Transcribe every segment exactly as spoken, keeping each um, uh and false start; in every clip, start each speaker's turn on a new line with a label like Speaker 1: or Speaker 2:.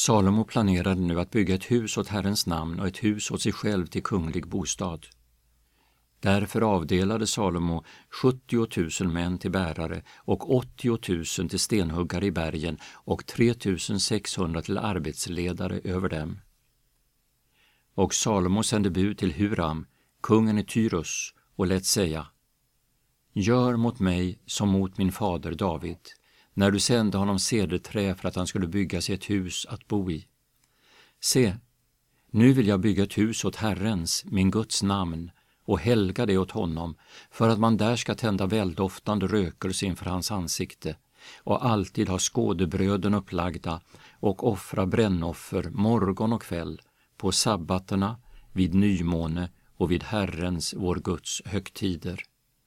Speaker 1: Salomo planerade nu att bygga ett hus åt Herrens namn och ett hus åt sig själv till kunglig bostad. Därför avdelade Salomo sjuttio tusen män till bärare och åttio tusen till stenhuggare i bergen och tre tusen sexhundra till arbetsledare över dem. Och Salomo sände bud till Huram, kungen i Tyrus, och lät säga: Gör mot mig som mot min fader David, när du sände honom cederträ för att han skulle bygga sig ett hus att bo i. Se, nu vill jag bygga ett hus åt Herrens, min Guds namn, och helga det åt honom, för att man där ska tända väldoftande rökelse inför hans ansikte och alltid ha skådebröden upplagda och offra brännoffer morgon och kväll på sabbaterna, vid nymåne och vid Herrens, vår Guds, högtider.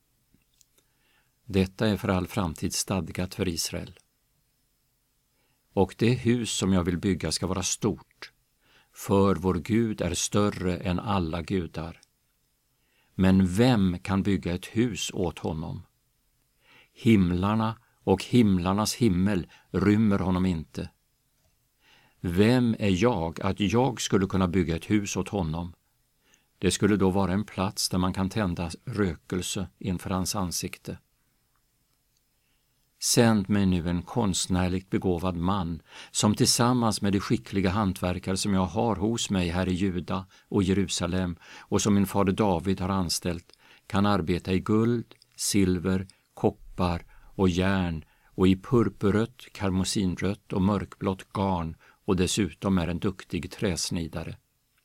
Speaker 1: Detta är för all framtid stadgat för Israel. Och det hus som jag vill bygga ska vara stort, för vår Gud är större än alla gudar. Men vem kan bygga ett hus åt honom? Himlarna och himlarnas himmel rymmer honom inte. Vem är jag att jag skulle kunna bygga ett hus åt honom? Det skulle då vara en plats där man kan tända rökelse inför hans ansikte. Sänd mig nu en konstnärligt begåvad man som tillsammans med de skickliga hantverkare som jag har hos mig här i Juda och Jerusalem och som min fader David har anställt kan arbeta i guld, silver, koppar och järn och i purpurrött, karmosinrött och mörkblått garn och dessutom är en duktig träsnidare.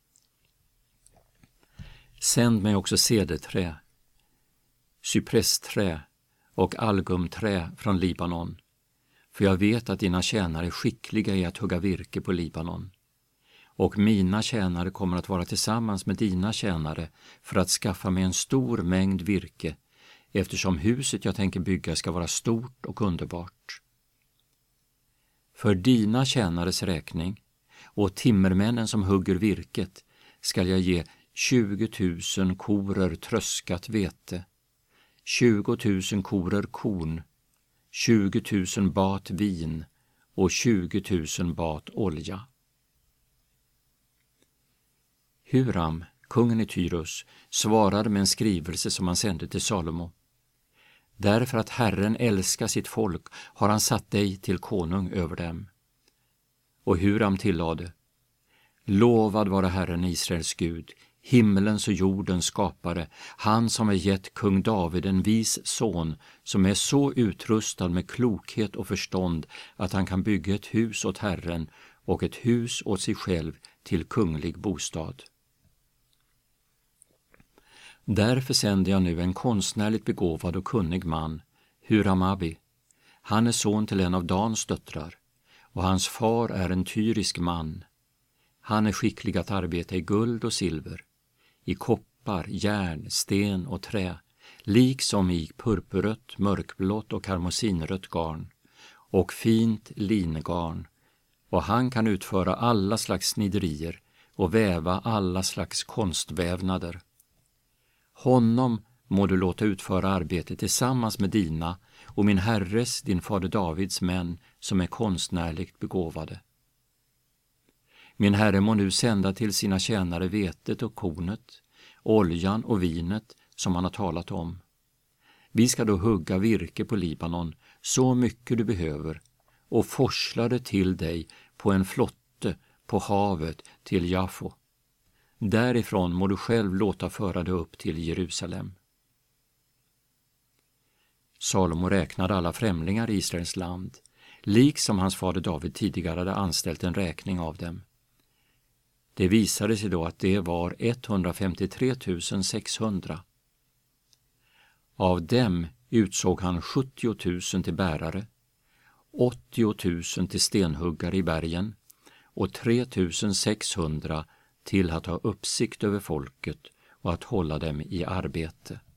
Speaker 1: Sänd mig också cederträ, cypressträ och algumträ från Libanon, för jag vet att dina tjänare är skickliga i att hugga virke på Libanon. Och mina tjänare kommer att vara tillsammans med dina tjänare för att skaffa mig en stor mängd virke, eftersom huset jag tänker bygga ska vara stort och underbart. För dina tjänares räkning och timmermännen som hugger virket skall jag ge tjugo tusen korer tröskat vete, tjugo tusen korer korn, tjugo tusen bat vin och tjugo tusen bat olja. Huram, kungen i Tyrus, svarade med en skrivelse som han sände till Salomo. Därför att Herren älskar sitt folk har han satt dig till konung över dem. Och Huram tillade: Lovad vare Herren Israels Gud, himmelens och jordens skapare, han som har gett kung David en vis son som är så utrustad med klokhet och förstånd att han kan bygga ett hus åt Herren och ett hus åt sig själv till kunglig bostad. Därför sänder jag nu en konstnärligt begåvad och kunnig man, Huram-Abi. Han är son till en av Dans döttrar, och hans far är en tyrisk man. Han är skicklig att arbeta i guld och silver, i koppar, järn, sten och trä, liksom i purpurrött, mörkblått och karmosinrött garn, och fint linegarn, och han kan utföra alla slags sniderier och väva alla slags konstvävnader. Honom må du låta utföra arbetet tillsammans med dina och min herres, din fader Davids män som är konstnärligt begåvade. Min herre må nu sända till sina tjänare vetet och kornet, oljan och vinet som han har talat om. Vi ska då hugga virke på Libanon, så mycket du behöver, och forsla det till dig på en flotte på havet till Jaffo. Därifrån må du själv låta föra det upp till Jerusalem. Salomo räknade alla främlingar i Israels land, liksom hans fader David tidigare hade anställt en räkning av dem. Det visade sig då att det var etthundrafemtiotre tusen sexhundra. Av dem utsåg han sjuttio tusen till bärare, åttio tusen till stenhuggare i bergen och tre tusen sexhundra till att ha uppsikt över folket och att hålla dem i arbete.